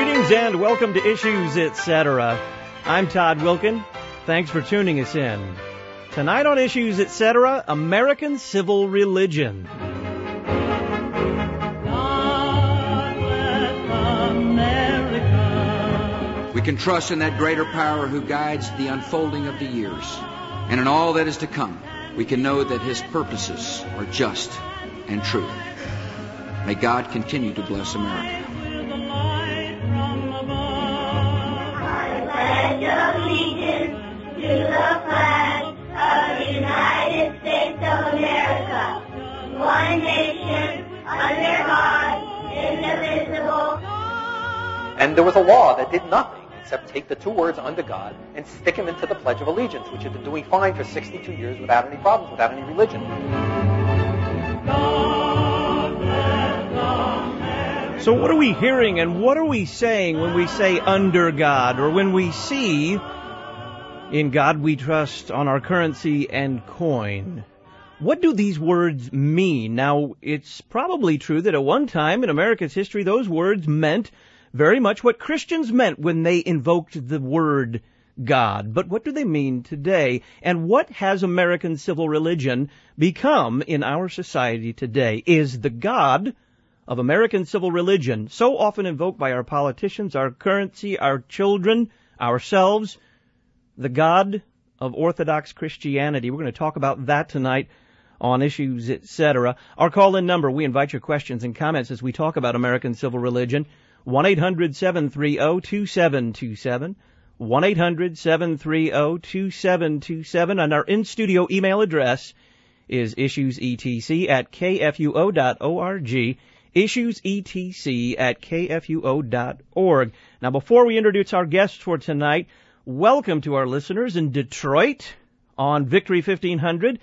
Greetings and welcome to Issues, Etc. I'm Todd Wilkin. Thanks for tuning us in. Tonight on Issues, Etc., American Civil Religion. God bless America. We can trust in that greater power who guides the unfolding of the years. And in all that is to come, we can know that His purposes are just and true. May God continue to bless America. Allegiance to the flag of the United States of America, one nation, under God, indivisible. And there was a law that did nothing except take the two words "under God" and stick them into the Pledge of Allegiance, which had been doing fine for 62 years without any problems, without any religion. So what are we hearing and what are we saying when we say under God, or when we see in God we trust on our currency and coin? What do these words mean? Now, it's probably true that at one time in America's history those words meant very much what Christians meant when they invoked the word God. But what do they mean today? And what has American civil religion become in our society today? Is the God of American civil religion, so often invoked by our politicians, our currency, our children, ourselves, the God of Orthodox Christianity? We're going to talk about that tonight on Issues, Etc. Our call-in number, we invite your questions and comments as we talk about American civil religion, 1-800-730-2727, 1-800-730-2727, and our in-studio email address is issuesetc@kfuo.org, issuesetc@kfuo.org. Now, before we introduce our guests for tonight, welcome to our listeners in Detroit on Victory 1500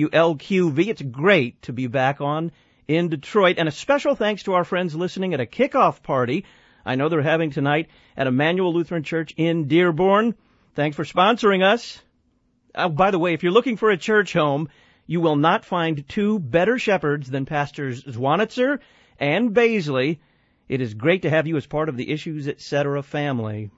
WLQV. It's great to be back on in Detroit, and a special thanks to our friends listening at a kickoff party I know they're having tonight at Emmanuel Lutheran Church in Dearborn. Thanks for sponsoring us. By the way, if you're looking for a church home, you will not find two better shepherds than Pastors Zwanitzer and Baisley. It is great to have you as part of the Issues, Etc. family.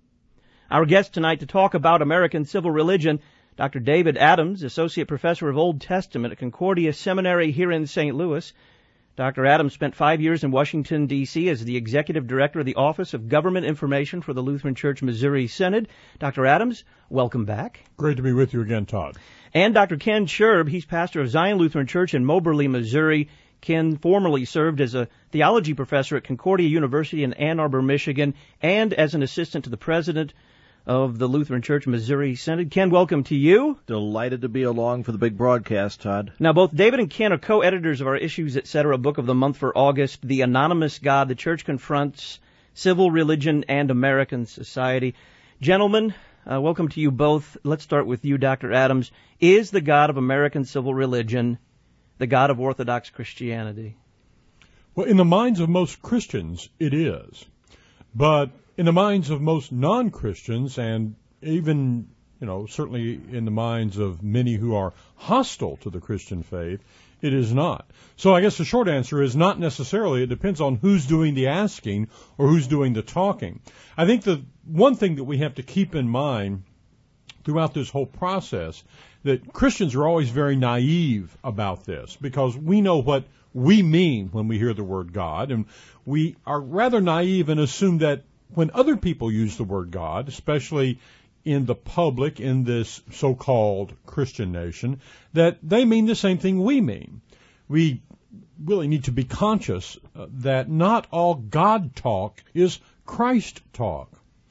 Our guest tonight to talk about American civil religion, Dr. David Adams, Associate Professor of Old Testament at Concordia Seminary here in St. Louis. Dr. Adams spent 5 years in Washington, D.C. as the Executive Director of the Office of Government Information for the Lutheran Church Missouri Synod. Dr. Adams, welcome back. Great to be with you again, Todd. And Dr. Ken Scherb, he's pastor of Zion Lutheran Church in Moberly, Missouri. Ken formerly served as a theology professor at Concordia University in Ann Arbor, Michigan, and as an assistant to the president of the Lutheran Church Missouri Synod. Ken, welcome to you. Delighted to be along for the big broadcast, Todd. Now, both David and Ken are co-editors of our Issues, Etc. book of the month for August, The Anonymous God, The Church Confronts Civil Religion and American Society. Gentlemen, welcome to you both. Let's start with you, Dr. Adams. Is the God of American civil religion the God of Orthodox Christianity? Well, in the minds of most Christians, it is. But in the minds of most non-Christians, and even, certainly in the minds of many who are hostile to the Christian faith, it is not. So I guess the short answer is not necessarily. It depends on who's doing the asking or who's doing the talking. I think the one thing that we have to keep in mind throughout this whole process, that Christians are always very naive about this, because we know what we mean when we hear the word God, and we are rather naive and assume that when other people use the word God, especially in the public in this so-called Christian nation, that they mean the same thing we mean. We really need to be conscious that not all God talk is Christ talk.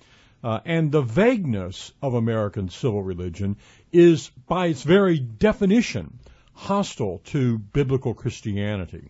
And the vagueness of American civil religion is, by its very definition, hostile to biblical Christianity.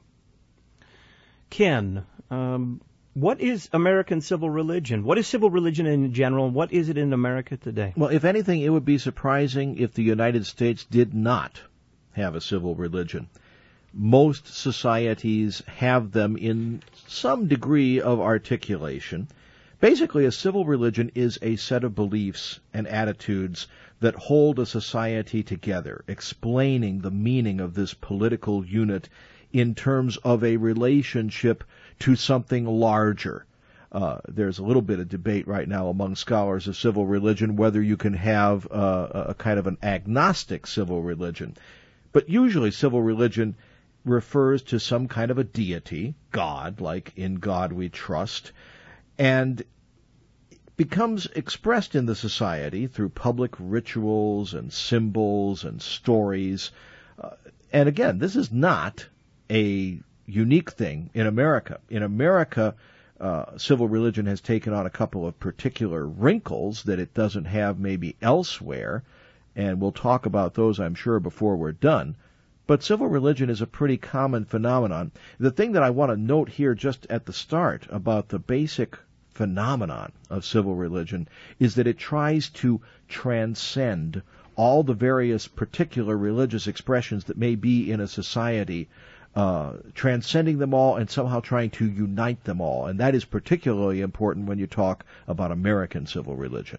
Ken, what is American civil religion? What is civil religion in general, and what is it in America today? Well, if anything, it would be surprising if the United States did not have a civil religion. Most societies have them in some degree of articulation. Basically, a civil religion is a set of beliefs and attitudes that hold a society together, explaining the meaning of this political unit in terms of a relationship to something larger. There's a little bit of debate right now among scholars of civil religion whether you can have a kind of an agnostic civil religion. But usually civil religion refers to some kind of a deity, God, like in God we trust, and becomes expressed in the society through public rituals and symbols and stories. And again, this is not a unique thing in America. In America, civil religion has taken on a couple of particular wrinkles that it doesn't have maybe elsewhere, and we'll talk about those, I'm sure, before we're done. But civil religion is a pretty common phenomenon. The thing that I want to note here just at the start about the basic phenomenon of civil religion is that it tries to transcend all the various particular religious expressions that may be in a society, transcending them all and somehow trying to unite them all. And that is particularly important when you talk about American civil religion.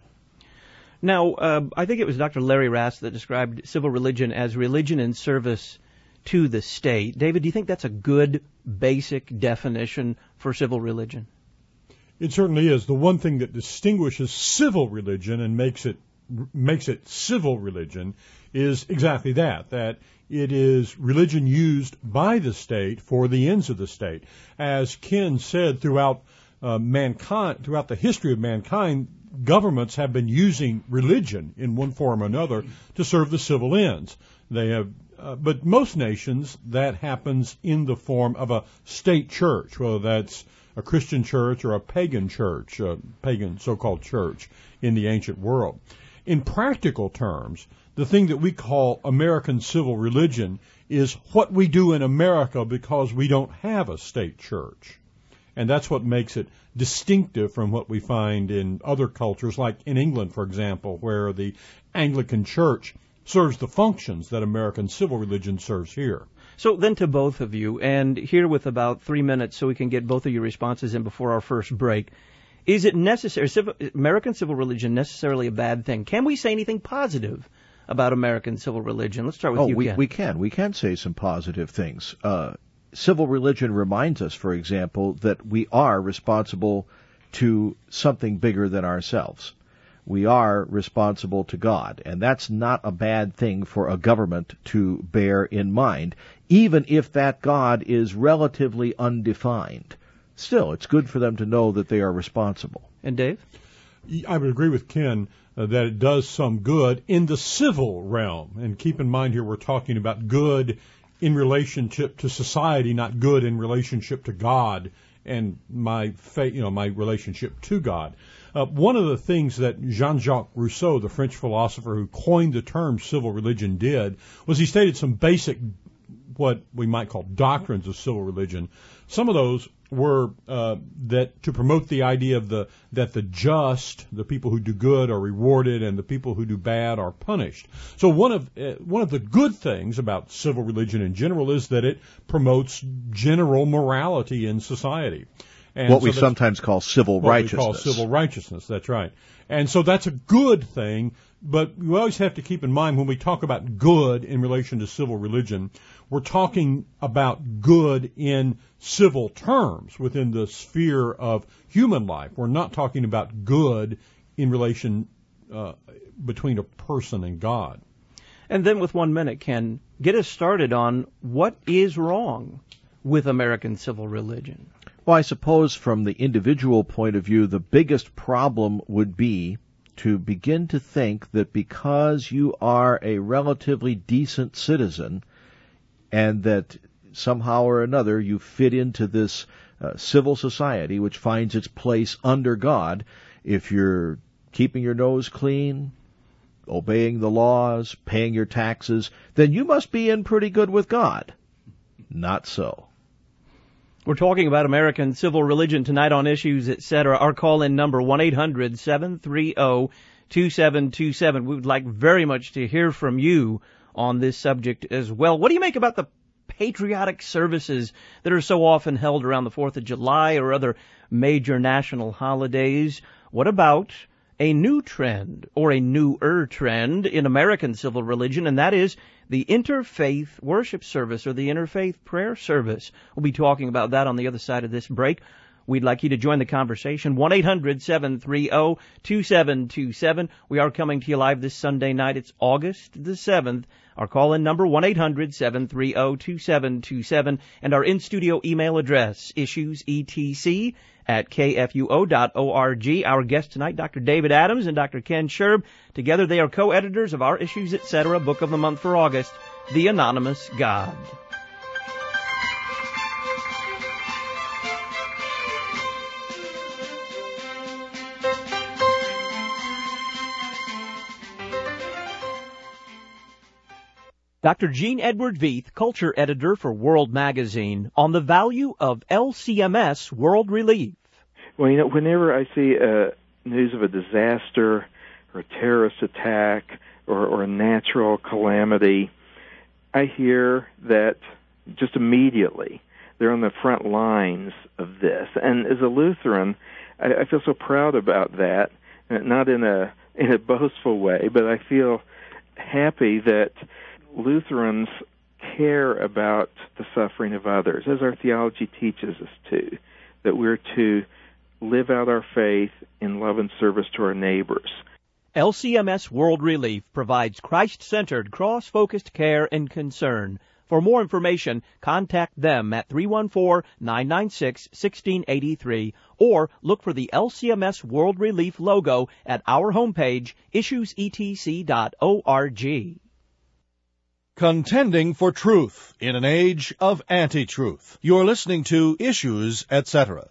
Now, I think it was Dr. Larry Rast that described civil religion as religion in service to the state. David, do you think that's a good basic definition for civil religion? It certainly is. The one thing that distinguishes civil religion and makes it civil religion is exactly that it is religion used by the state for the ends of the state. As Ken said, throughout the history of mankind, governments have been using religion in one form or another to serve the civil ends. They have, but most nations, that happens in the form of a state church, whether that's a Christian church or a pagan church, a pagan so-called church in the ancient world. In practical terms, the thing that we call American civil religion is what we do in America because we don't have a state church. And that's what makes it distinctive from what we find in other cultures, like in England, for example, where the Anglican Church serves the functions that American civil religion serves here. So then to both of you, and here with about 3 minutes so we can get both of your responses in before our first break, is it necessary, American civil religion necessarily a bad thing? Can we say anything positive about American civil religion? Let's start with you, Ken. We can. We can say some positive things. Civil religion reminds us, for example, that we are responsible to something bigger than ourselves. We are responsible to God, and that's not a bad thing for a government to bear in mind, even if that God is relatively undefined. Still, it's good for them to know that they are responsible. And Dave? I would agree with Ken that it does some good in the civil realm. And keep in mind here we're talking about good in relationship to society, not good in relationship to God and my relationship to God. One of the things that Jean-Jacques Rousseau, the French philosopher who coined the term civil religion, did was he stated some basic, what we might call doctrines of civil religion. Some of those were that to promote the idea of that the just, the people who do good, are rewarded, and the people who do bad are punished. So one of the good things about civil religion in general is that it promotes general morality in society. And what we sometimes call civil righteousness. What we call civil righteousness, that's right. And so that's a good thing, but you always have to keep in mind when we talk about good in relation to civil religion, we're talking about good in civil terms within the sphere of human life. We're not talking about good in relation between a person and God. And then with 1 minute, Ken, get us started on what is wrong with American civil religion. Well, I suppose from the individual point of view, the biggest problem would be to begin to think that because you are a relatively decent citizen and that somehow or another you fit into this civil society which finds its place under God, if you're keeping your nose clean, obeying the laws, paying your taxes, then you must be in pretty good with God. Not so. We're talking about American civil religion tonight on Issues, Etc. Our call-in number, 1-800-730-2727. We would like very much to hear from you on this subject as well. What do you make about the patriotic services that are so often held around the 4th of July or other major national holidays? What about a new trend, or a newer trend in American civil religion, and that is the interfaith worship service or the interfaith prayer service? We'll be talking about that on the other side of this break. We'd like you to join the conversation. 1-800-730-2727. We are coming to you live this Sunday night. It's August the 7th. Our call-in number, 1-800-730-2727. And our in-studio email address, issuesetc@kfuo.org. Our guests tonight, Dr. David Adams and Dr. Ken Sherb. Together they are co-editors of our Issues Etc. book of the month for August, The Anonymous God. Dr. Gene Edward Veith, culture editor for World Magazine, on the value of LCMS World Relief. Well, whenever I see news of a disaster or a terrorist attack or a natural calamity, I hear that just immediately they're on the front lines of this. And as a Lutheran, I feel so proud about that, not in a boastful way, but I feel happy that Lutherans care about the suffering of others, as our theology teaches us to, that we're to live out our faith in love and service to our neighbors. LCMS World Relief provides Christ-centered, cross-focused care and concern. For more information, contact them at 314-996-1683 or look for the LCMS World Relief logo at our homepage, issuesetc.org. Contending for truth in an age of anti-truth. You're listening to Issues, Etc.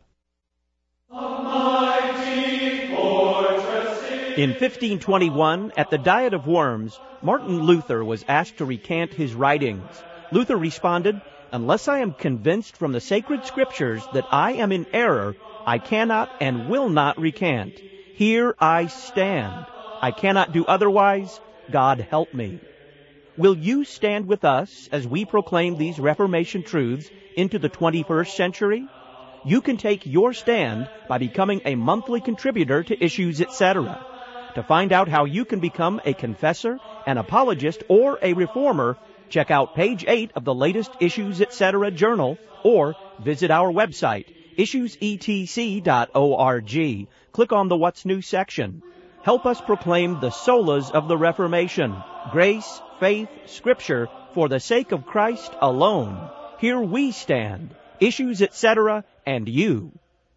In 1521, at the Diet of Worms, Martin Luther was asked to recant his writings. Luther responded, "Unless I am convinced from the sacred scriptures that I am in error, I cannot and will not recant. Here I stand. I cannot do otherwise. God help me." Will you stand with us as we proclaim these Reformation truths into the 21st century? You can take your stand by becoming a monthly contributor to Issues Etc. To find out how you can become a confessor, an apologist, or a reformer, check out page 8 of the latest Issues Etc. journal or visit our website, issuesetc.org. Click on the What's New section. Help us proclaim the solas of the Reformation, grace, faith, Scripture, for the sake of Christ alone. Here we stand, Issues Etc. and you.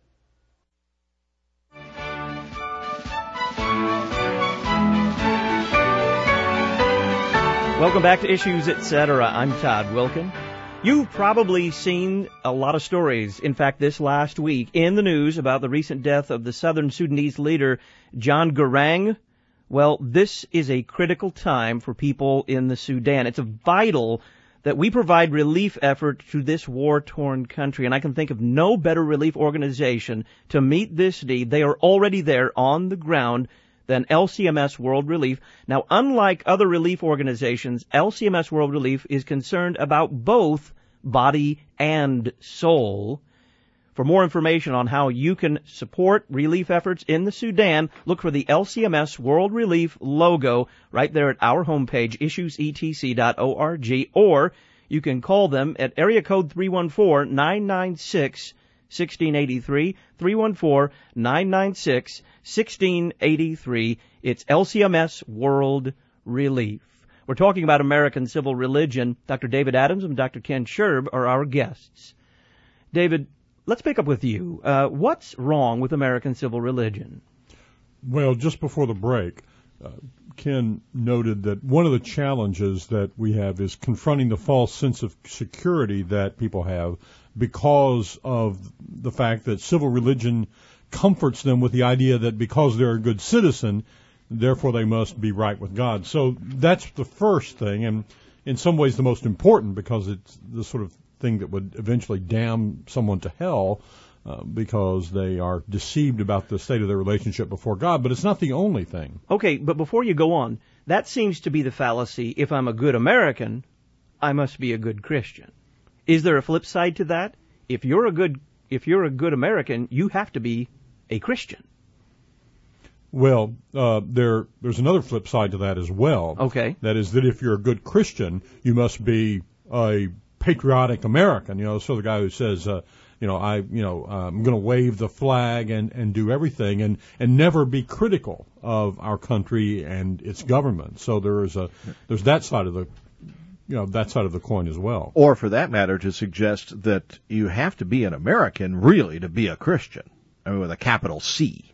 Welcome back to Issues Etc. I'm Todd Wilkin. You've probably seen a lot of stories, in fact, this last week, in the news about the recent death of the southern Sudanese leader, John Garang. Well, this is a critical time for people in the Sudan. It's vital that we provide relief effort to this war-torn country, and I can think of no better relief organization to meet this need. They are already there on the ground than LCMS World Relief. Now, unlike other relief organizations, LCMS World Relief is concerned about both body and soul. For more information on how you can support relief efforts in the Sudan, look for the LCMS World Relief logo right there at our homepage, issuesetc.org, or you can call them at area code 314-996-1683, 314-996-1683. It's LCMS World Relief. We're talking about American civil religion. Dr. David Adams and Dr. Ken Sherb are our guests. David, let's pick up with you. What's wrong with American civil religion? Well, just before the break, Ken noted that one of the challenges that we have is confronting the false sense of security that people have because of the fact that civil religion comforts them with the idea that because they're a good citizen, therefore they must be right with God. So that's the first thing, and in some ways the most important, because it's the sort of thing that would eventually damn someone to hell because they are deceived about the state of their relationship before God. But it's not the only thing. Okay, but before you go on, that seems to be the fallacy. If I'm a good American, I must be a good Christian. Is there a flip side to that? If you're a good American, you have to be a Christian. Well, there's another flip side to that as well. Okay. That is that if you're a good Christian, you must be a patriotic American. So the guy who says, I'm going to wave the flag and do everything and never be critical of our country and its government. So there's that side of the coin as well. Or for that matter, to suggest that you have to be an American really to be a Christian. I mean, with a capital C.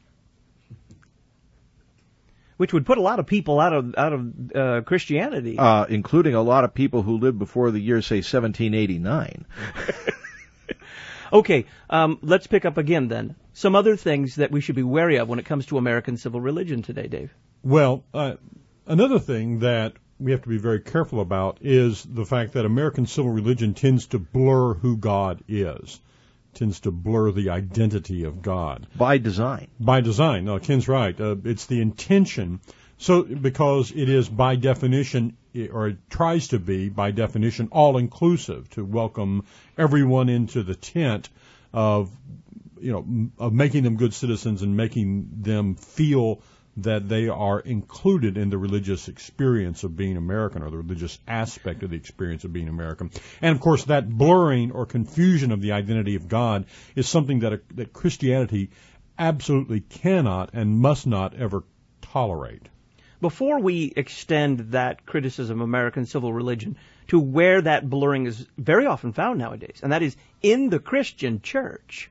Which would put a lot of people out of Christianity. Including a lot of people who lived before the year, say, 1789. Okay, let's pick up again then. Some other things that we should be wary of when it comes to American civil religion today, Dave. Well, another thing that we have to be very careful about is the fact that American civil religion tends to blur who God is, tends to blur the identity of God. By design. By design. No, Ken's right. It's the intention. So, because it is by definition, or it tries to be by definition, all-inclusive, to welcome everyone into the tent of making them good citizens and making them feel that they are included in the religious experience of being American, or the religious aspect of the experience of being American. And of course, that blurring or confusion of the identity of God is something that Christianity absolutely cannot and must not ever tolerate. Before we extend that criticism of American civil religion to where that blurring is very often found nowadays, and that is in the Christian church,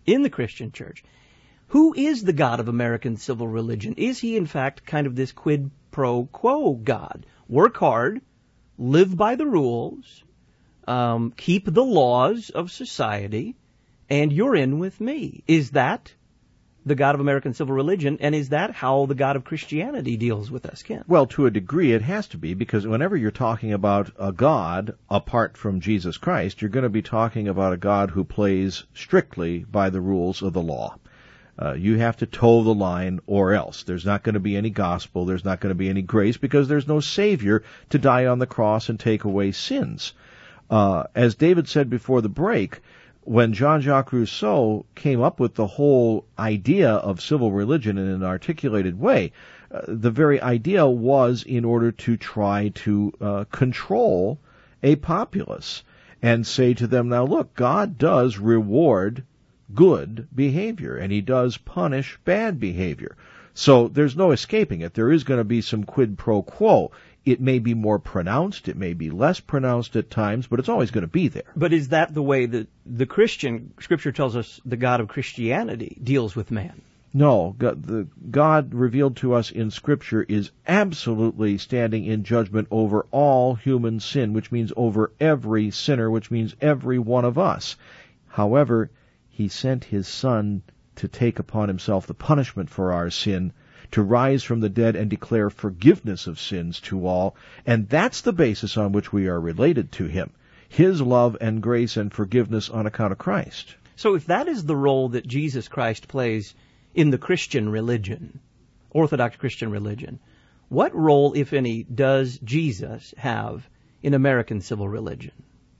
who is the God of American civil religion? Is he, in fact, kind of this quid pro quo God? Work hard, live by the rules, keep the laws of society, and you're in with me. Is that the God of American civil religion, and is that how the God of Christianity deals with us, Ken? Well, to a degree it has to be, because whenever you're talking about a God apart from Jesus Christ, you're going to be talking about a God who plays strictly by the rules of the law. You have to toe the line or else. There's not going to be any gospel, there's not going to be any grace, because there's no Savior to die on the cross and take away sins. As David said before the break, when Jean-Jacques Rousseau came up with the whole idea of civil religion in an articulated way, the very idea was in order to try to control a populace and say to them, now look, God does reward good behavior, and he does punish bad behavior. So there's no escaping it. There is going to be some quid pro quo. It may be more pronounced, it may be less pronounced at times, but it's always going to be there. But is that the way that the Christian Scripture tells us the God of Christianity deals with man? No, the God revealed to us in Scripture is absolutely standing in judgment over all human sin, which means over every sinner, which means every one of us. However, he sent his Son to take upon himself the punishment for our sin, to rise from the dead and declare forgiveness of sins to all, and that's the basis on which we are related to him, his love and grace and forgiveness on account of Christ. So if that is the role that Jesus Christ plays in the Christian religion, Orthodox Christian religion, what role, if any, does Jesus have in American civil religion?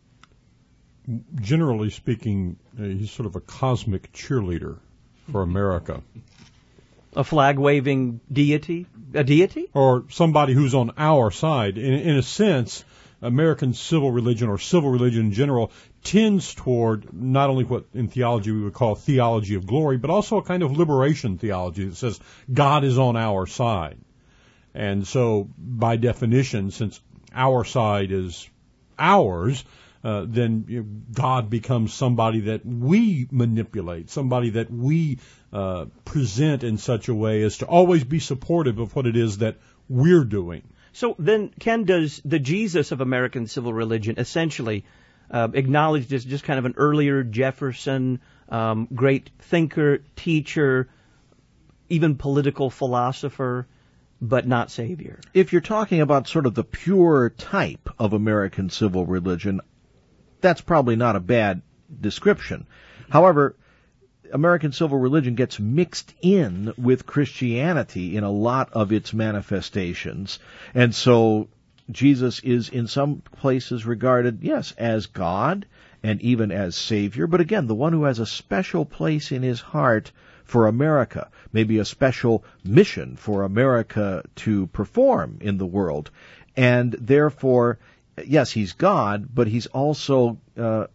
Generally speaking, he's sort of a cosmic cheerleader for America. A flag-waving deity? A deity? Or somebody who's on our side. In a sense, American civil religion, or civil religion in general, tends toward not only what in theology we would call theology of glory, but also a kind of liberation theology that says God is on our side. And so, by definition, since our side is ours, then God becomes somebody that we manipulate, somebody that we present in such a way as to always be supportive of what it is that we're doing. So then, Ken, does the Jesus of American civil religion essentially acknowledged as just kind of an earlier Jefferson, great thinker, teacher, even political philosopher, but not Savior? If you're talking about sort of the pure type of American civil religion, that's probably not a bad description. However, American civil religion gets mixed in with Christianity in a lot of its manifestations. And so Jesus is in some places regarded, yes, as God and even as Savior, but again, the one who has a special place in his heart for America, maybe a special mission for America to perform in the world. And therefore, yes, he's God, but he's also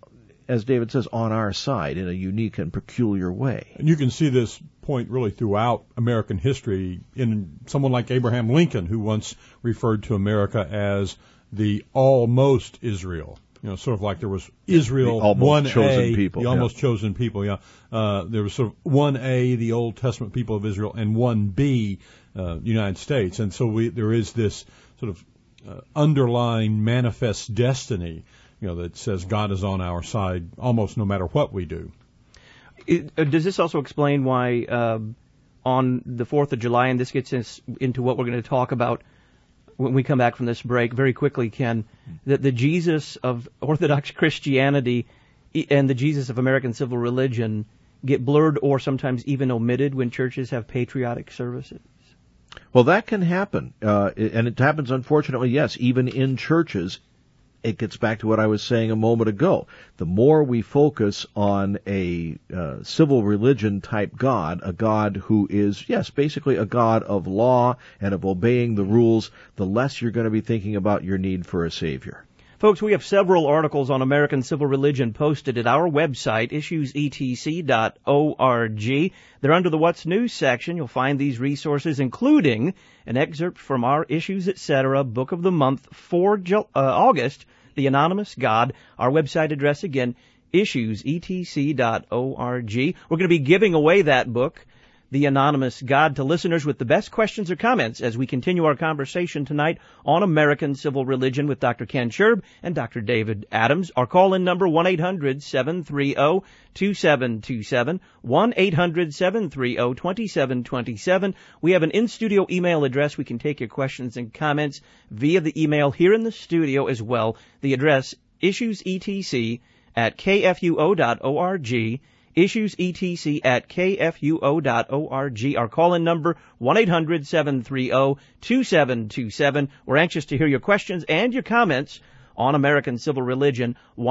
as David says, on our side in a unique and peculiar way. And you can see this point really throughout American history in someone like Abraham Lincoln, who once referred to America as the almost Israel. You know, sort of like there was Israel, the almost 1A, chosen people, the almost chosen people, yeah. There was sort of 1A, the Old Testament people of Israel, and 1B, United States. And so there is this sort of underlying manifest destiny, you know, that says God is on our side almost no matter what we do. Does this also explain why on the 4th of July, and this gets us into what we're going to talk about when we come back from this break very quickly, Ken, that the Jesus of Orthodox Christianity and the Jesus of American civil religion get blurred or sometimes even omitted when churches have patriotic services? Well, that can happen, and it happens, unfortunately, yes, even in churches. It gets back to what I was saying a moment ago. The more we focus on a civil religion type God, a God who is, yes, basically a God of law and of obeying the rules, the less you're going to be thinking about your need for a Savior. Folks, we have several articles on American civil religion posted at our website, issuesetc.org. They're under the What's News section. You'll find these resources, including an excerpt from our Issues Etc. Book of the Month for August, The Anonymous God. Our website address again, issuesetc.org. We're going to be giving away that book, The Anonymous God, to listeners with the best questions or comments as we continue our conversation tonight on American civil religion with Dr. Ken Sherb and Dr. David Adams. Our call-in number, 1-800-730-2727, 1-800-730-2727. We have an in-studio email address. We can take your questions and comments via the email here in the studio as well. The address, issuesetc@kfuo.org, issuesetc@kfuo.org. Our call-in number, 1-800-730-2727. We're anxious to hear your questions and your comments on American civil religion,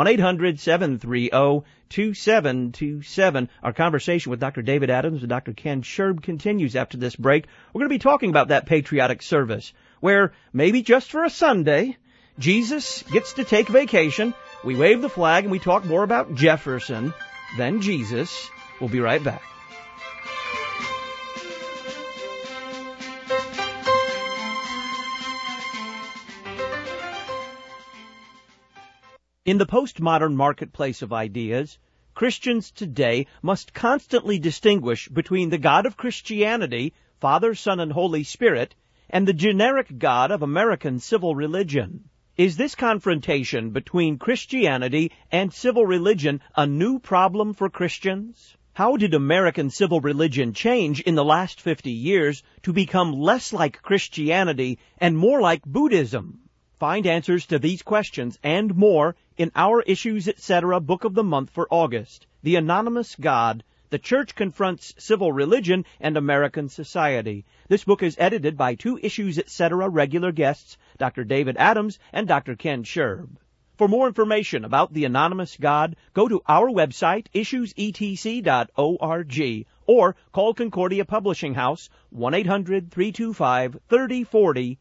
1-800-730-2727. Our conversation with Dr. David Adams and Dr. Ken Sherb continues after this break. We're going to be talking about that patriotic service, where maybe just for a Sunday, Jesus gets to take vacation, we wave the flag, and we talk more about Jefferson than Jesus. We'll be right back. In the postmodern marketplace of ideas, Christians today must constantly distinguish between the God of Christianity, Father, Son, and Holy Spirit, and the generic God of American civil religion. Is this confrontation between Christianity and civil religion a new problem for Christians? How did American civil religion change in the last 50 years to become less like Christianity and more like Buddhism? Find answers to these questions and more in our Issues Etc. Book of the Month for August, The Anonymous God, The Church Confronts Civil Religion and American Society. This book is edited by two Issues Etc. regular guests, Dr. David Adams and Dr. Ken Sherb. For more information about the Anonymous God, go to our website, issuesetc.org, or call Concordia Publishing House, 1-800-325-3040,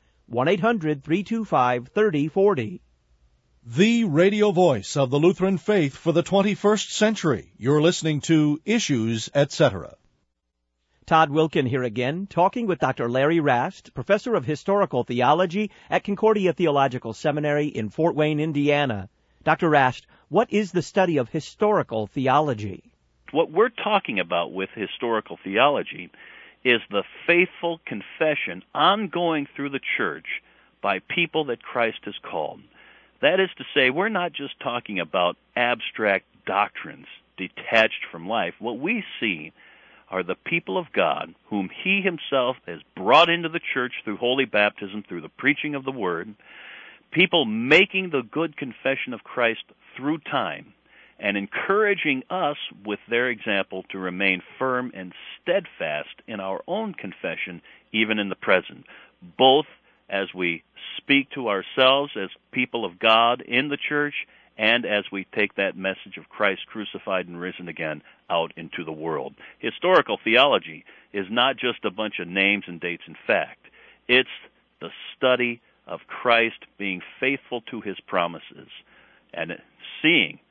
1-800-325-3040. The radio voice of the Lutheran faith for the 21st century. You're listening to Issues, Etc. Todd Wilkin here again, talking with Dr. Larry Rast, professor of historical theology at Concordia Theological Seminary in Fort Wayne, Indiana. Dr. Rast, what is the study of historical theology? What we're talking about with historical theology is the faithful confession ongoing through the church by people that Christ has called. That is to say, we're not just talking about abstract doctrines detached from life. What we see are the people of God whom He Himself has brought into the church through holy baptism, through the preaching of the Word, people making the good confession of Christ through time, and encouraging us with their example to remain firm and steadfast in our own confession, even in the present, both as we speak to ourselves as people of God in the church and as we take that message of Christ crucified and risen again out into the world. Historical theology is not just a bunch of names and dates and fact. It's the study of Christ being faithful to His promises and seeing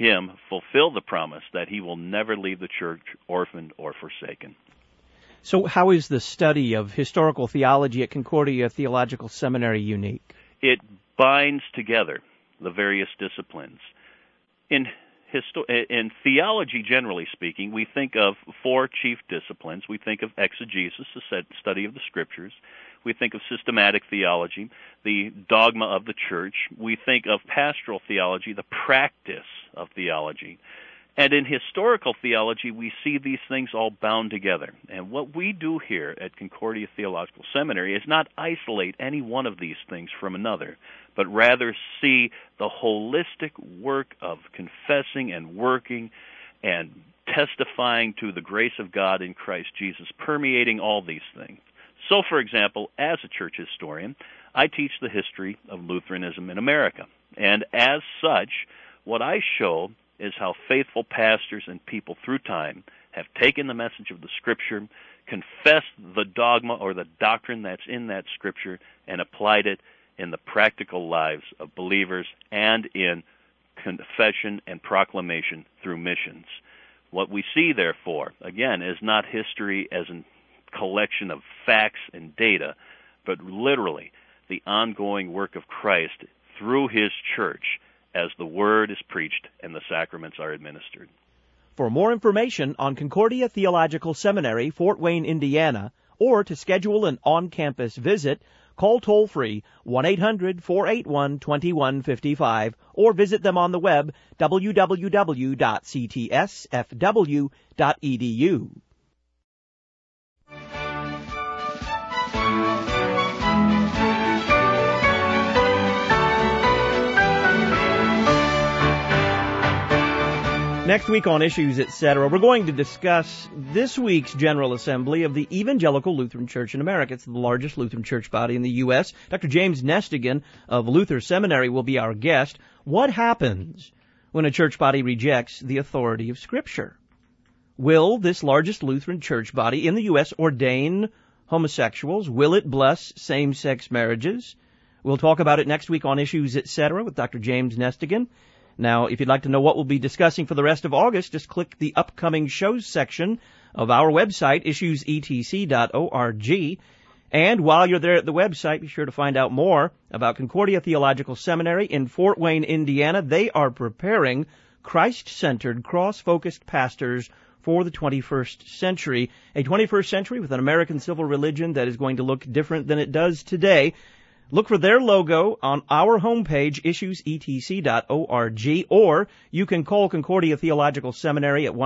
him fulfill the promise that he will never leave the church orphaned or forsaken. So how is the study of historical theology at Concordia Theological Seminary unique? It binds together the various disciplines. In theology, generally speaking, we think of four chief disciplines. We think of exegesis, the study of the Scriptures. We think of systematic theology, the dogma of the church. We think of pastoral theology, the practice of theology. And in historical theology, we see these things all bound together. And what we do here at Concordia Theological Seminary is not isolate any one of these things from another, but rather see the holistic work of confessing and working and testifying to the grace of God in Christ Jesus, permeating all these things. So, for example, as a church historian, I teach the history of Lutheranism in America. And as such, what I show is how faithful pastors and people through time have taken the message of the Scripture, confessed the dogma or the doctrine that's in that Scripture, and applied it in the practical lives of believers and in confession and proclamation through missions. What we see, therefore, again, is not history as a collection of facts and data, but literally the ongoing work of Christ through His church as the Word is preached and the sacraments are administered. For more information on Concordia Theological Seminary, Fort Wayne, Indiana, or to schedule an on-campus visit, call toll-free 1-800-481-2155 or visit them on the web www.ctsfw.edu. Next week on Issues, Etc., we're going to discuss this week's General Assembly of the Evangelical Lutheran Church in America. It's the largest Lutheran church body in the U.S. Dr. James Nestigan of Luther Seminary will be our guest. What happens when a church body rejects the authority of Scripture? Will this largest Lutheran church body in the U.S. ordain homosexuals? Will it bless same-sex marriages? We'll talk about it next week on Issues, Etc. with Dr. James Nestigan. Now, if you'd like to know what we'll be discussing for the rest of August, just click the upcoming shows section of our website, issuesetc.org. And while you're there at the website, be sure to find out more about Concordia Theological Seminary in Fort Wayne, Indiana. They are preparing Christ-centered, cross-focused pastors for the 21st century. A 21st century with an American civil religion that is going to look different than it does today. Look for their logo on our homepage, issuesetc.org, or you can call Concordia Theological Seminary at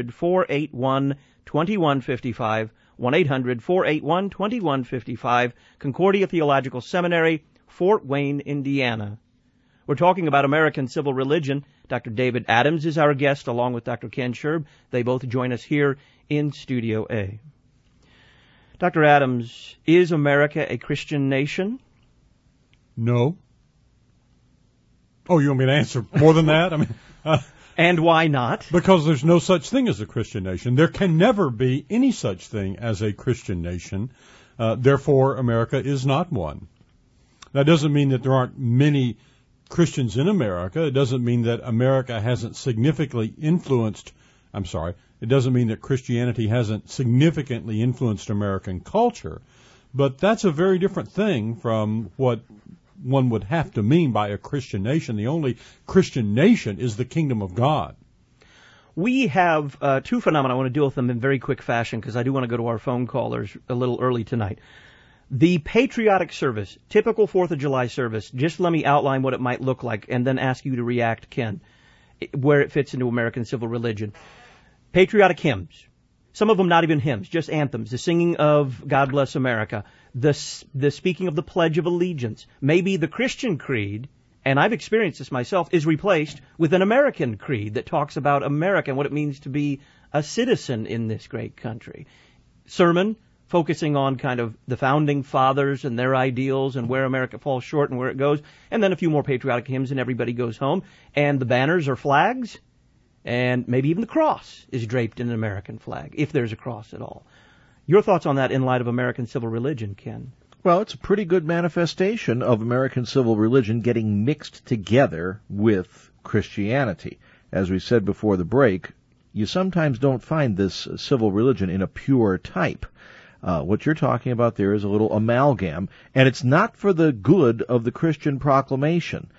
1-800-481-2155, 1-800-481-2155, Concordia Theological Seminary, Fort Wayne, Indiana. We're talking about American civil religion. Dr. David Adams is our guest, along with Dr. Ken Scherb. They both join us here in Studio A. Dr. Adams, is America a Christian nation? No. Oh, you want me to answer more than that? I mean, and why not? Because there's no such thing as a Christian nation. There can never be any such thing as a Christian nation. Therefore, America is not one. That doesn't mean that there aren't many Christians in America. It doesn't mean that America hasn't significantly influenced, it doesn't mean that Christianity hasn't significantly influenced American culture. But that's a very different thing from what one would have to mean by a Christian nation. The only Christian nation is the kingdom of God. We have two phenomena. I want to deal with them in very quick fashion because I do want to go to our phone callers a little early tonight. The patriotic service, typical 4th of July service, just let me outline what it might look like and then ask you to react, Ken, where it fits into American civil religion. Patriotic hymns. Some of them not even hymns, just anthems. The singing of God Bless America. The speaking of the Pledge of Allegiance. Maybe the Christian creed, and I've experienced this myself, is replaced with an American creed that talks about America and what it means to be a citizen in this great country. Sermon focusing on kind of the founding fathers and their ideals and where America falls short and where it goes. And then a few more patriotic hymns and everybody goes home. And the banners are flags. And maybe even the cross is draped in an American flag, if there's a cross at all. Your thoughts on that in light of American civil religion, Ken? Well, it's a pretty good manifestation of American civil religion getting mixed together with Christianity. as we said before the break, you sometimes don't find this civil religion in a pure type. What you're talking about there is a little amalgam, and it's not for the good of the Christian proclamation.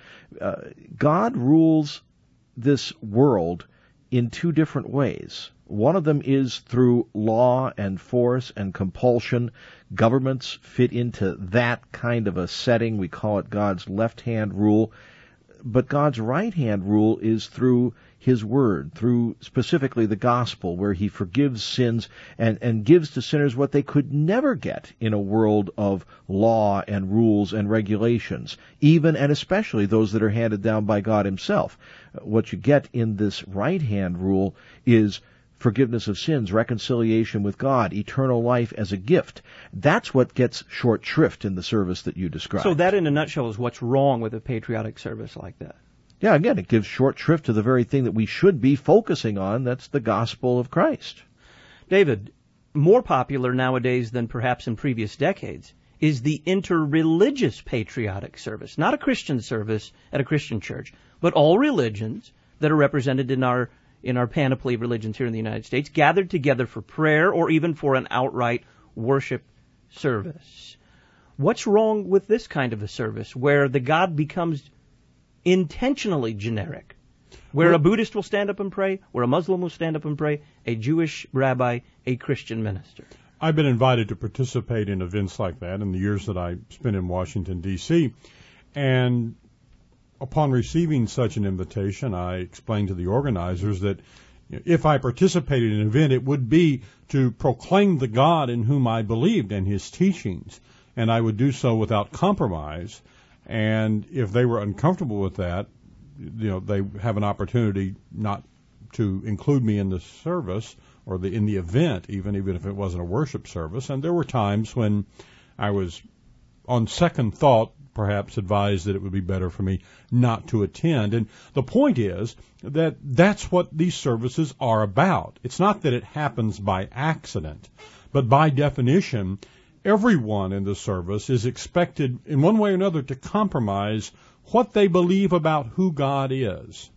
God rules this world in two different ways. One of them is through law and force and compulsion. Governments fit into that kind of a setting. We call it God's left-hand rule. But God's right-hand rule is through His Word, through specifically the gospel, where He forgives sins and gives to sinners what they could never get in a world of law and rules and regulations, even and especially those that are handed down by God Himself. What you get in this right-hand rule is forgiveness of sins, reconciliation with God, eternal life as a gift. That's what gets short shrift in the service that you described. So that, in a nutshell, is what's wrong with a patriotic service like that. Yeah, again, it gives short shrift to the very thing that we should be focusing on. That's the gospel of Christ. David, more popular nowadays than perhaps in previous decades is the interreligious patriotic service. Not a Christian service at a Christian church, but all religions that are represented in our panoply of religions here in the United States, gathered together for prayer or even for an outright worship service. What's wrong with this kind of a service where the God becomes intentionally generic? Where a Buddhist will stand up and pray, where a Muslim will stand up and pray, a Jewish rabbi, a Christian minister. I've been invited to participate in events like that in the years that I spent in Washington, D.C., and upon receiving such an invitation, I explained to the organizers that if I participated in an event, it would be to proclaim the God in whom I believed and His teachings, and I would do so without compromise. And if they were uncomfortable with that, they have an opportunity not to include me in the service or in the event, even if it wasn't a worship service. And there were times when I was, on second thought, perhaps advised that it would be better for me not to attend. And the point is that that's what these services are about. It's not that it happens by accident, but by definition, everyone in the service is expected in one way or another to compromise what they believe about who God is.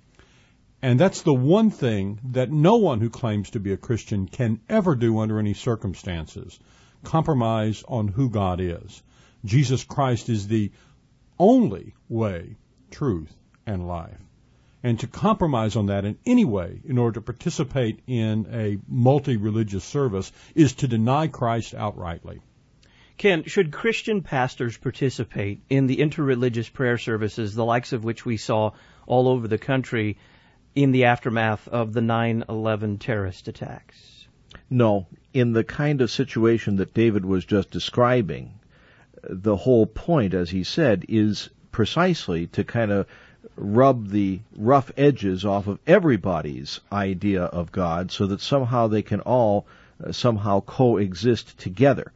And that's the one thing that no one who claims to be a Christian can ever do under any circumstances: compromise on who God is. Jesus Christ is the only way, truth, and life. And to compromise on that in any way in order to participate in a multi-religious service is to deny Christ outrightly. Ken, should Christian pastors participate in the interreligious prayer services, the likes of which we saw all over the country in the aftermath of the 9/11 terrorist attacks? No. In the kind of situation that David was just describing, the whole point, as he said, is precisely to kind of rub the rough edges off of everybody's idea of God so that somehow they can all somehow coexist together.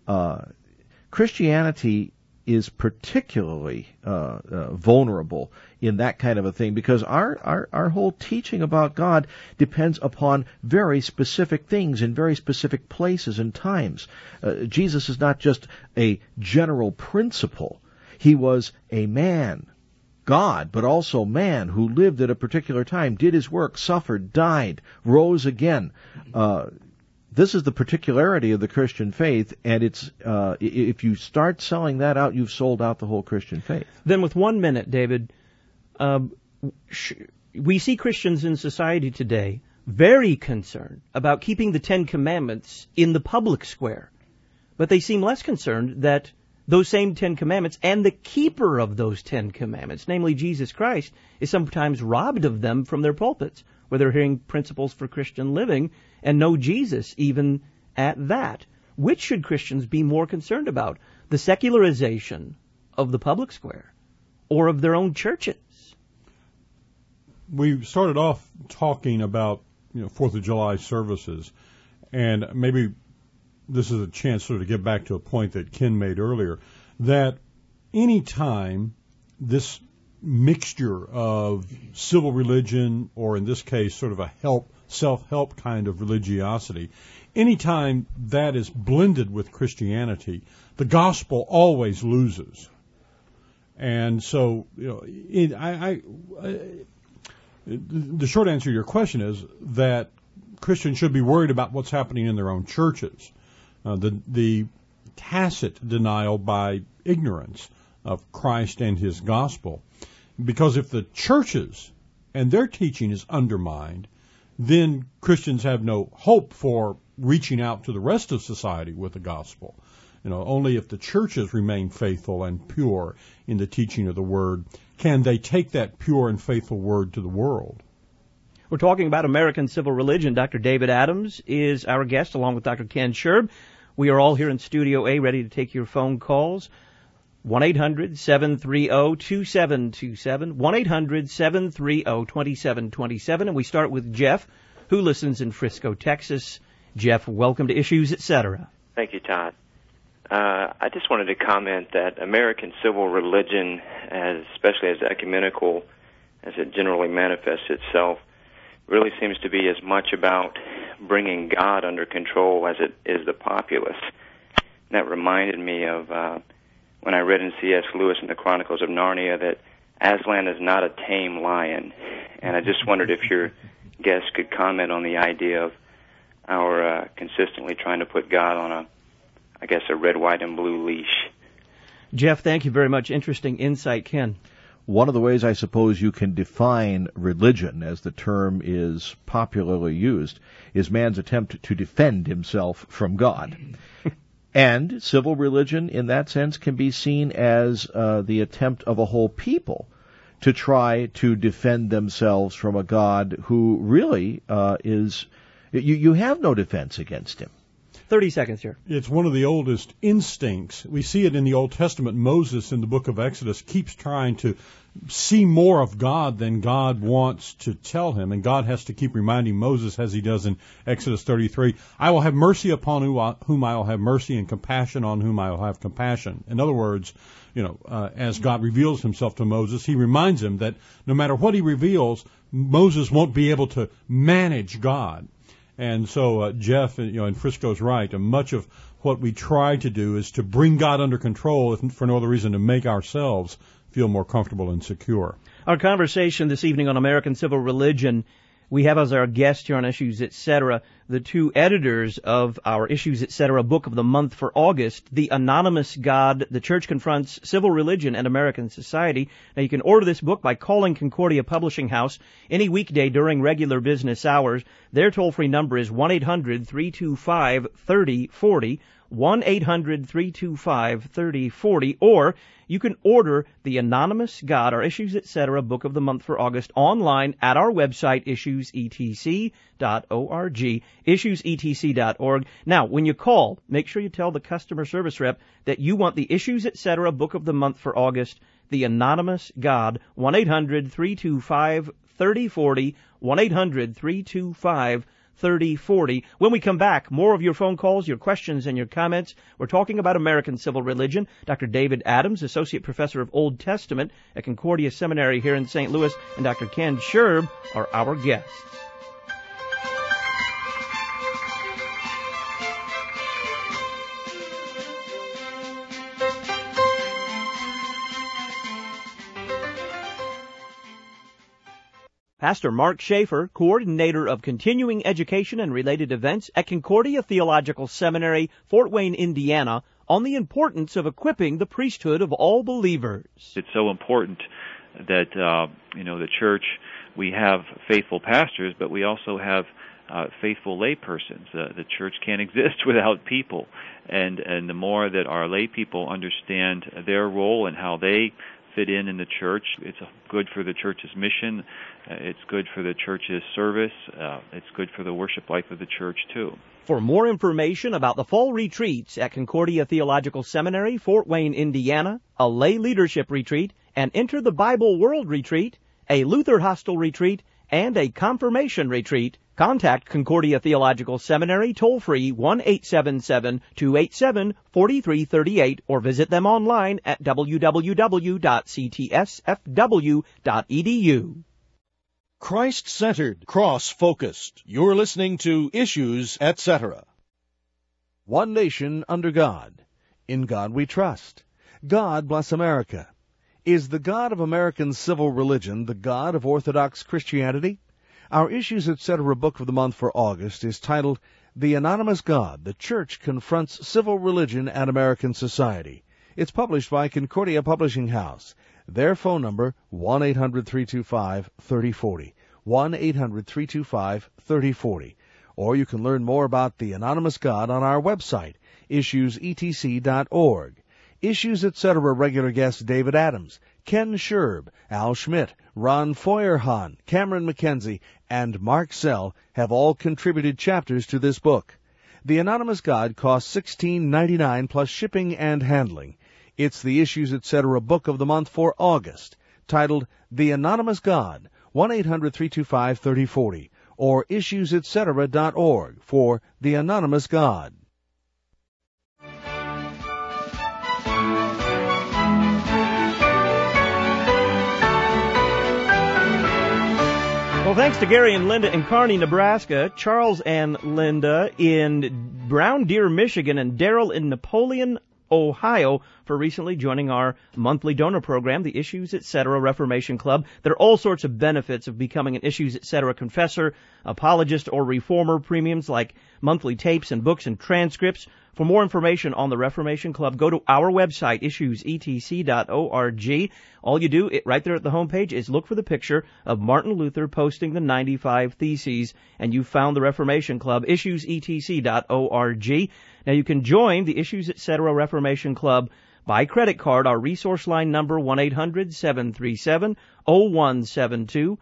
Christianity is particularly vulnerable in that kind of a thing because our whole teaching about God depends upon very specific things in very specific places and times. Jesus is not just a general principle. He was a man, God, but also man who lived at a particular time, did His work, suffered, died, rose again. This is the particularity of the Christian faith, and it's if you start selling that out, you've sold out the whole Christian faith. Then with 1 minute, David, we see Christians in society today very concerned about keeping the Ten Commandments in the public square. But they seem less concerned that those same Ten Commandments and the keeper of those Ten Commandments, namely Jesus Christ, is sometimes robbed of them from their pulpits, where they're hearing principles for Christian living and no Jesus even at that. Which should Christians be more concerned about? The secularization of the public square or of their own churches? We started off talking about 4th of July services, and maybe this is a chance sort of to get back to a point that Ken made earlier, that any time this mixture of civil religion, or in this case sort of a self-help kind of religiosity, anytime that is blended with Christianity, the gospel always loses. And so, The short answer to your question is that Christians should be worried about what's happening in their own churches. The tacit denial by ignorance of Christ and his gospel. Because if the churches and their teaching is undermined, then Christians have no hope for reaching out to the rest of society with the gospel. Only if the churches remain faithful and pure in the teaching of the word can they take that pure and faithful word to the world. We're talking about American civil religion. Dr. David Adams is our guest, along with Dr. Ken Scherb. We are all here in Studio A ready to take your phone calls. 1-800-730-2727, 1-800-730-2727. And we start with Jeff, who listens in Frisco, Texas. Jeff, welcome to Issues, Etc. Thank you, Todd. I just wanted to comment that American civil religion, especially as ecumenical as it generally manifests itself, really seems to be as much about bringing God under control as it is the populace. And that reminded me of when I read in C.S. Lewis in the Chronicles of Narnia that Aslan is not a tame lion. And I just wondered if your guest could comment on the idea of our consistently trying to put God on a red, white, and blue leash. Jeff, thank you very much. Interesting insight. Ken? One of the ways I suppose you can define religion, as the term is popularly used, is man's attempt to defend himself from God. And civil religion, in that sense, can be seen as the attempt of a whole people to try to defend themselves from a God who really is... You have no defense against him. 30 seconds here. It's one of the oldest instincts. We see it in the Old Testament. Moses in the book of Exodus keeps trying to see more of God than God wants to tell him, and God has to keep reminding Moses, as he does in Exodus 33, I will have mercy upon whom I will have mercy, and compassion on whom I will have compassion. In other words, as God reveals himself to Moses, he reminds him that no matter what he reveals, Moses won't be able to manage God. And so Jeff, in Frisco's right. Much of what we try to do is to bring God under control, if for no other reason to make ourselves feel more comfortable and secure. Our conversation this evening on American civil religion, we have as our guest here on Issues, Etc., the two editors of our Issues, Etc. book of the month for August, The Anonymous God, The Church Confronts Civil Religion and American Society. Now, you can order this book by calling Concordia Publishing House any weekday during regular business hours. Their toll-free number is 1-800-325-3040, 1-800-325-3040, or you can order The Anonymous God, our Issues, Etc. book of the month for August online at our website, issuesetc.org, issuesetc.org. Now, when you call, make sure you tell the customer service rep that you want the Issues, Etc. book of the month for August, The Anonymous God, 1-800-325-3040, 1-800-325-3040. When we come back, more of your phone calls, your questions, and your comments. We're talking about American civil religion. Dr. David Adams, Associate Professor of Old Testament at Concordia Seminary here in St. Louis, and Dr. Ken Scherb are our guests. Pastor Mark Schaefer, Coordinator of Continuing Education and Related Events at Concordia Theological Seminary, Fort Wayne, Indiana, on the importance of equipping the priesthood of all believers. It's so important that, the church, we have faithful pastors, but we also have faithful laypersons. The church can't exist without people. And the more that our lay people understand their role and how they fit in the church, it's good for the church's mission, it's good for the church's service, it's good for the worship life of the church too. For more information about the fall retreats at Concordia Theological Seminary, Fort Wayne, Indiana, a lay leadership retreat, an Enter the Bible World retreat, a Luther Hostel retreat, and a confirmation retreat, contact Concordia Theological Seminary toll-free 1-877-287-4338 or visit them online at www.ctsfw.edu. Christ-centered, cross-focused. You're listening to Issues, Etc. One nation under God. In God we trust. God bless America. Is the God of American civil religion the God of Orthodox Christianity? Our Issues Etc. Book of the Month for August is titled The Anonymous God, The Church Confronts Civil Religion and American Society. It's published by Concordia Publishing House. Their phone number, 1-800-325-3040. 1-800-325-3040. Or you can learn more about the Anonymous God on our website, issuesetc.org. Issues Etc. regular guests David Adams, Ken Scherb, Al Schmidt, Ron Feuerhahn, Cameron McKenzie, and Mark Sell have all contributed chapters to this book. The Anonymous God costs $16.99 plus shipping and handling. It's the Issues Etc. Book of the Month for August, titled The Anonymous God, 1-800-325-3040, or issuesetc.org for The Anonymous God. Well, thanks to Gary and Linda in Kearney, Nebraska, Charles and Linda in Brown Deer, Michigan, and Daryl in Napoleon, Ohio, for recently joining our monthly donor program, the Issues Etc. Reformation Club. There are all sorts of benefits of becoming an Issues Etc. confessor, apologist, or reformer. Premiums like monthly tapes and books and transcripts. For more information on the Reformation Club, go to our website, issuesetc.org. All you do, right there at the homepage, is look for the picture of Martin Luther posting the 95 Theses, and you found the Reformation Club, issuesetc.org. Now you can join the Issues Etc. Reformation Club by credit card. Our resource line number, 1-800-737-0172,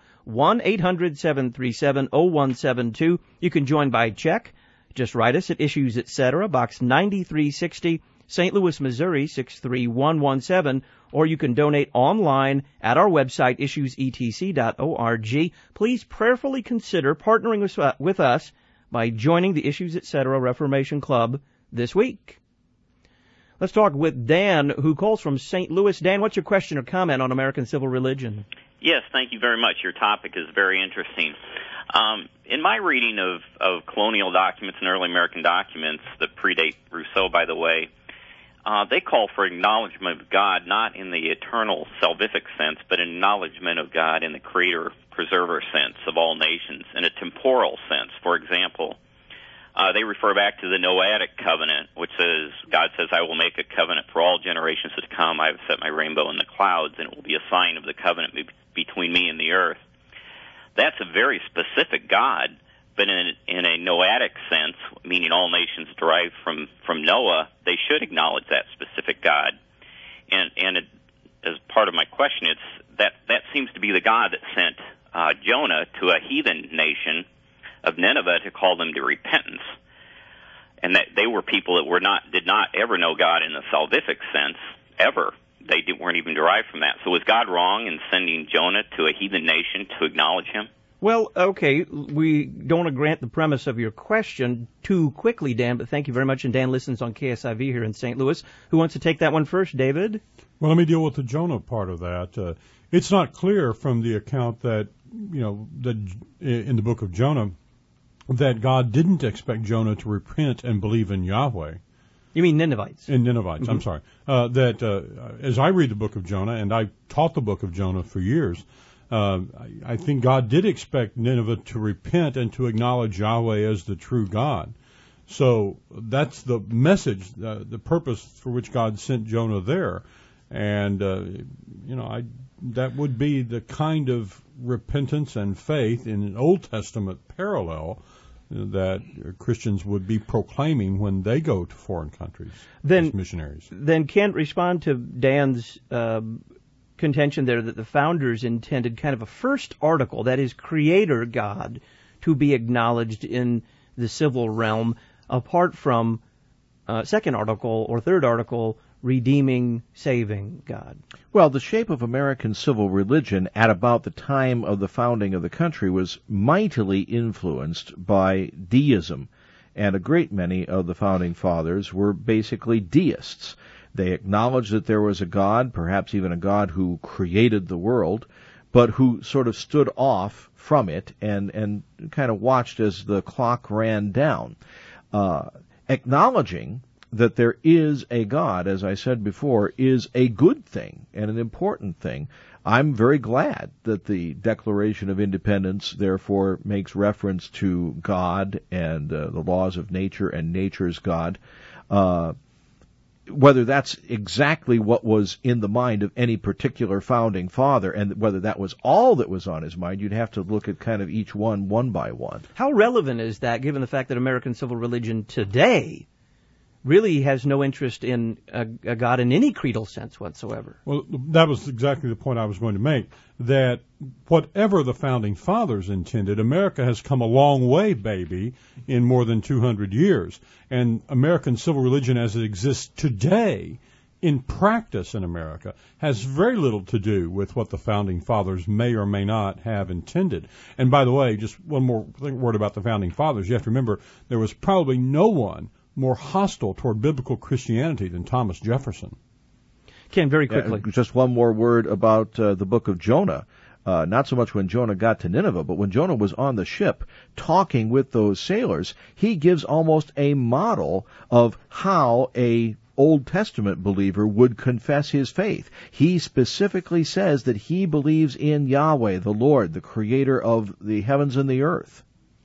1-800-737-0172. You can join by check. Just write us at Issues Etc., Box 9360, St. Louis, Missouri, 63117, or you can donate online at our website, issuesetc.org. Please prayerfully consider partnering with us by joining the Issues Etc. Reformation Club this week. Let's talk with Dan, who calls from St. Louis. Dan, what's your question or comment on American civil religion? Yes, thank you very much. Your topic is very interesting. In my reading of colonial documents and early American documents that predate Rousseau, by the way, they call for acknowledgement of God not in the eternal salvific sense, but an acknowledgement of God in the creator-preserver sense of all nations, in a temporal sense. For example, they refer back to the Noahic covenant, which says, God says, I will make a covenant for all generations to come. I have set my rainbow in the clouds, and it will be a sign of the covenant between me and the earth. That's a very specific God, but in a Noahic sense, meaning all nations derived from Noah, they should acknowledge that specific God. And as part of my question, it's that seems to be the God that sent Jonah to a heathen nation of Nineveh to call them to repentance, and that they were people that did not ever know God in the salvific sense ever. They weren't even derived from that. So was God wrong in sending Jonah to a heathen nation to acknowledge him? Well, okay, we don't want to grant the premise of your question too quickly, Dan, but thank you very much. And Dan listens on KSIV here in St. Louis. Who wants to take that one first, David? Well, let me deal with the Jonah part of that. It's not clear from the account that, that in the book of Jonah, that God didn't expect Jonah to repent and believe in Yahweh. You mean Ninevites? In Ninevites, I'm sorry. As I read the book of Jonah, and I taught the book of Jonah for years, I think God did expect Nineveh to repent and to acknowledge Yahweh as the true God. So that's the message, the purpose for which God sent Jonah there. And, that would be the kind of repentance and faith in an Old Testament parallel that Christians would be proclaiming when they go to foreign countries as missionaries. Then Kent, respond to Dan's contention there that the founders intended kind of a first article, that is, Creator God, to be acknowledged in the civil realm, apart from second article or third article, redeeming, saving God. Well, the shape of American civil religion at about the time of the founding of the country was mightily influenced by deism, and a great many of the founding fathers were basically deists. They acknowledged that there was a God, perhaps even a God who created the world, but who sort of stood off from it and kind of watched as the clock ran down. Acknowledging that there is a God, as I said before, is a good thing and an important thing. I'm very glad that the Declaration of Independence, therefore, makes reference to God and the laws of nature and nature's God. Whether that's exactly what was in the mind of any particular founding father and whether that was all that was on his mind, you'd have to look at kind of each one by one. How relevant is that, given the fact that American civil religion today really has no interest in a God in any creedal sense whatsoever? Well, that was exactly the point I was going to make, that whatever the Founding Fathers intended, America has come a long way, baby, in more than 200 years. And American civil religion as it exists today, in practice in America, has very little to do with what the Founding Fathers may or may not have intended. And by the way, just one more word about the Founding Fathers. You have to remember, there was probably no one more hostile toward biblical Christianity than Thomas Jefferson. Ken, very quickly. Just one more word about the book of Jonah. Not so much when Jonah got to Nineveh, but when Jonah was on the ship talking with those sailors, he gives almost a model of how a Old Testament believer would confess his faith. He specifically says that he believes in Yahweh, the Lord, the creator of the heavens and the earth.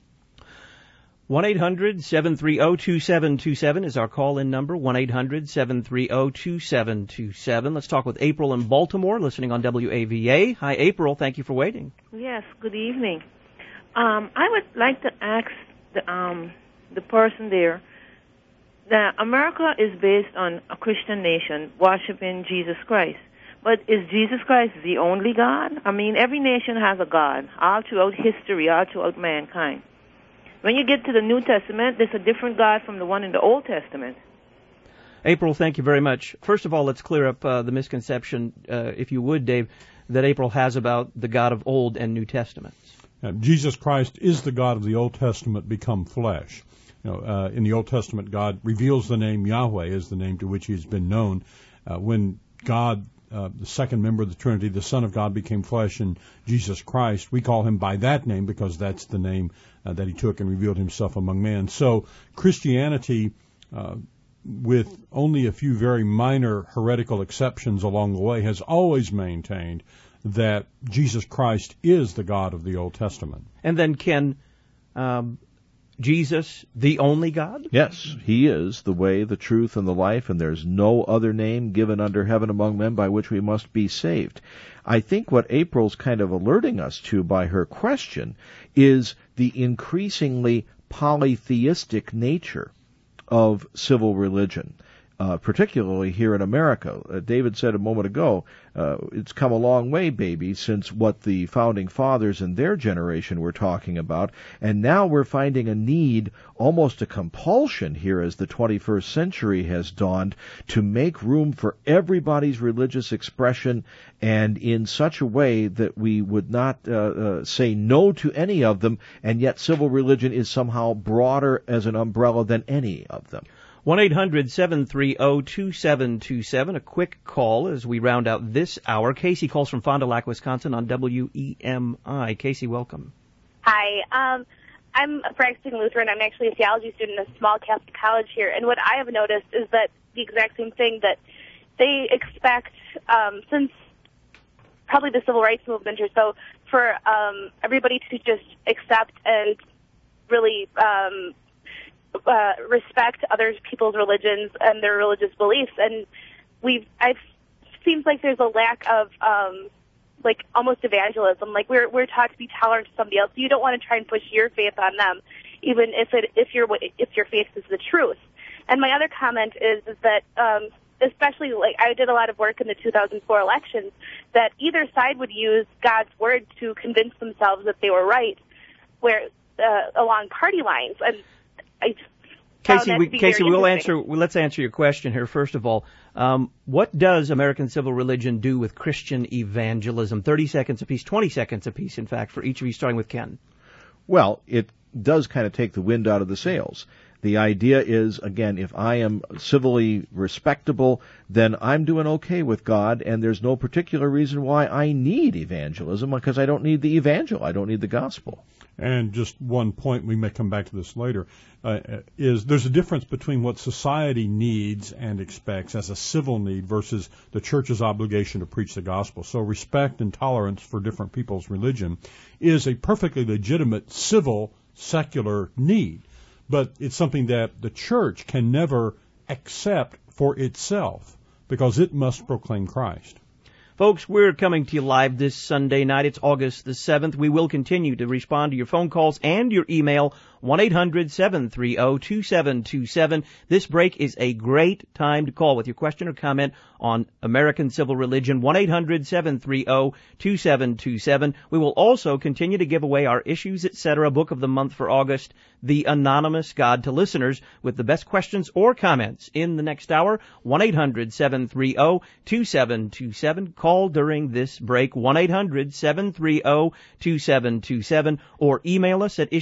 1-800-730-2727 is our call-in number, 1-800-730-2727. Let's talk with April in Baltimore, listening on WAVA. Hi, April. Thank you for waiting. Yes, good evening. I would like to ask the person there that America is based on a Christian nation worshiping Jesus Christ. But is Jesus Christ the only God? I mean, every nation has a God, all throughout history, all throughout mankind. When you get to the New Testament, there's a different God from the one in the Old Testament. April, thank you very much. First of all, let's clear up the misconception, if you would, Dave, that April has about the God of Old and New Testaments. Jesus Christ is the God of the Old Testament become flesh. In the Old Testament, God reveals the name Yahweh as the name to which he has been known. When God, the second member of the Trinity, the Son of God, became flesh in Jesus Christ, we call him by that name because that's the name that he took and revealed himself among men. So Christianity, with only a few very minor heretical exceptions along the way, has always maintained that Jesus Christ is the God of the Old Testament. And then, Ken, Jesus the only God? Yes, he is the way, the truth, and the life, and there's no other name given under heaven among men by which we must be saved. I think what April's kind of alerting us to by her question is the increasingly polytheistic nature of civil religion, particularly here in America. David said a moment ago, it's come a long way, baby, since what the Founding Fathers and their generation were talking about, and now we're finding a need, almost a compulsion here as the 21st century has dawned, to make room for everybody's religious expression, and in such a way that we would not say no to any of them, and yet civil religion is somehow broader as an umbrella than any of them. 1-800-730-2727. A quick call as we round out this hour. Casey calls from Fond du Lac, Wisconsin on WEMI. Casey, welcome. Hi. I'm a practicing Lutheran. I'm actually a theology student at a small Catholic college here. And what I have noticed is that the exact same thing, that they expect, since probably the civil rights movement or so, for everybody to just accept and really respect other people's religions and their religious beliefs, and it seems like there's a lack of like almost evangelism. Like we're taught to be tolerant to somebody else. So you don't want to try and push your faith on them, even if your faith is the truth. And my other comment is that especially, like, I did a lot of work in the 2004 elections, that either side would use God's word to convince themselves that they were right, where along party lines. And Casey, let's answer your question here. First of all, what does American civil religion do with Christian evangelism? 30 seconds apiece, 20 seconds apiece, in fact, for each of you, starting with Ken. Well, it does kind of take the wind out of the sails. The idea is, again, if I am civilly respectable, then I'm doing okay with God, and there's no particular reason why I need evangelism, because I don't need the evangel. I don't need the gospel. And just one point, we may come back to this later, is there's a difference between what society needs and expects as a civil need versus the church's obligation to preach the gospel. So respect and tolerance for different people's religion is a perfectly legitimate civil, secular need. But it's something that the church can never accept for itself because it must proclaim Christ. Folks, we're coming to you live this Sunday night. It's August the 7th. We will continue to respond to your phone calls and your email, 1-800-730-2727. This break is a great time to call with your question or comment on American civil religion, 1-800-730-2727. We will also continue to give away our Issues, Etc. book of the month for August, The Anonymous Guide to Listeners, with the best questions or comments in the next hour, 1-800-730-2727. Call during this break, 1-800-730-2727, or email us at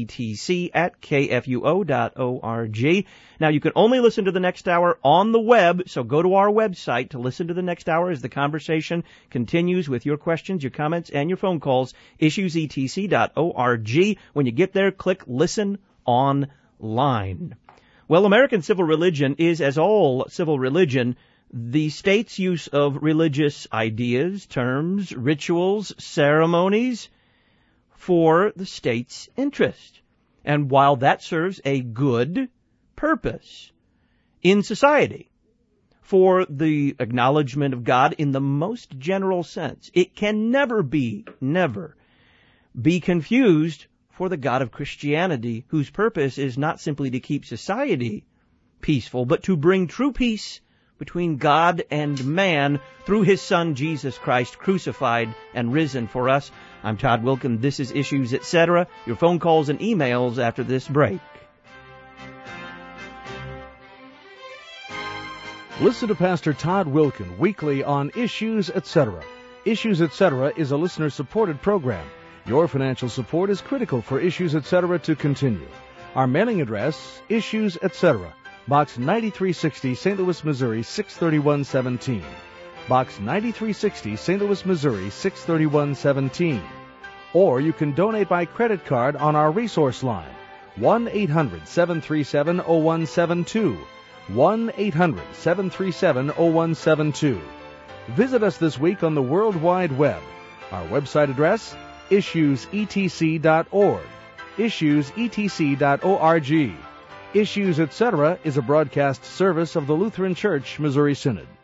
issuesetc@kfuo.org. Now, you can only listen to the next hour on the web, so go to our website to listen to the next hour as the conversation continues with your questions, your comments, and your phone calls, issuesetc.org. When you get there, click Listen Online. Well, American civil religion is, as all civil religion, the state's use of religious ideas, terms, rituals, ceremonies for the state's interest. And while that serves a good purpose in society for the acknowledgement of God in the most general sense, it can never be confused for the God of Christianity, whose purpose is not simply to keep society peaceful, but to bring true peace between God and man through His Son, Jesus Christ, crucified and risen for us. I'm Todd Wilken. This is Issues, Etc. Your phone calls and emails after this break. Listen to Pastor Todd Wilken weekly on Issues, Etc. Issues, Etc. is a listener-supported program. Your financial support is critical for Issues, Etc. to continue. Our mailing address, Issues, Etc., Box 9360, St. Louis, Missouri, 63117. Box 9360, St. Louis, Missouri, 63117. Or you can donate by credit card on our resource line, 1-800-737-0172. 1-800-737-0172. Visit us this week on the World Wide Web. Our website address, issuesetc.org. Issuesetc.org. Issues, Etc. is a broadcast service of the Lutheran Church Missouri Synod.